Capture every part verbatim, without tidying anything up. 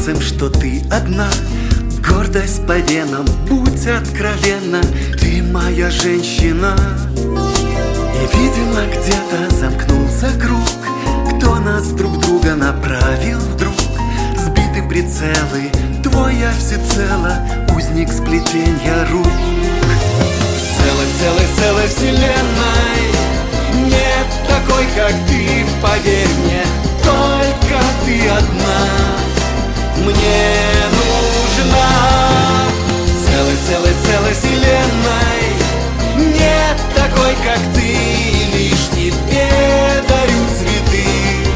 сердцем, что ты одна. Гордость по венам, будь откровенна, ты моя женщина. И, видимо, где-то замкнулся круг, кто нас друг друга направил вдруг. Сбиты прицелы, твой я всецело, узник сплетенья рук. В целой, целой, целой вселенной нет такой, как ты, поверь мне, только ты одна мне нужна. В целой, целой, целой вселенной нет такой, как ты, лишь тебе дарю цветы,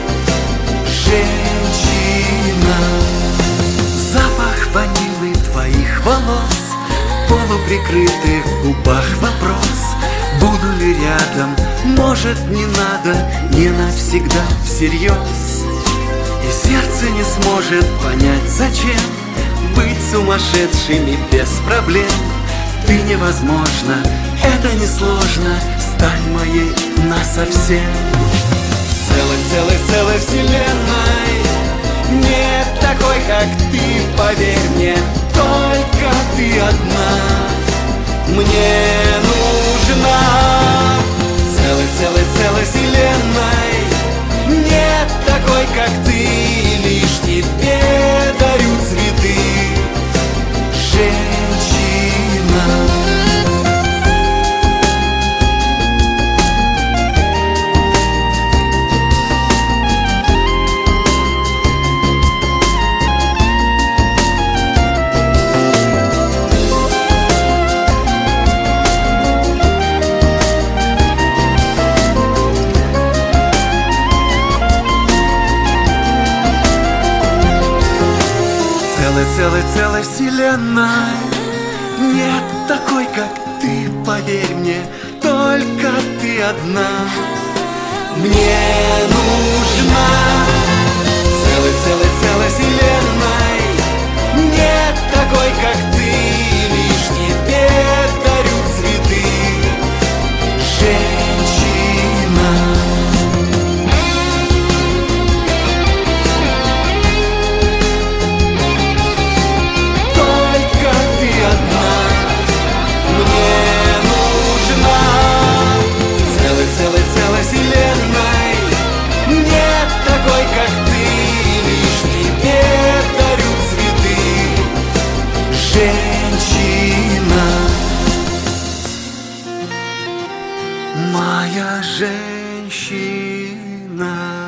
женщина. Запах ванильный твоих волос, полуприкрытых губах вопрос: буду ли рядом, может, не надо, не навсегда, всерьез. И сердце не сможет понять, зачем быть сумасшедшими без проблем. Ты невозможно, это несложно, стань моей насовсем. В целой, целой, целой вселенной нет такой, как ты, поверь мне, только ты одна мне нужна. В целой, целой, целой вселенной нет такой, как ты, лишь тебе дарю цветы, женщина. Целой, целой, целой вселенной нет такой, как ты, поверь мне, только ты одна мне нужна. Целой, целой, целой вселенной нет такой, как ты, лишь тебе дарю цветы, женщина. Целой, целой вселенной нет такой, как ты, лишь тебе дарю цветы, женщина. Моя женщина.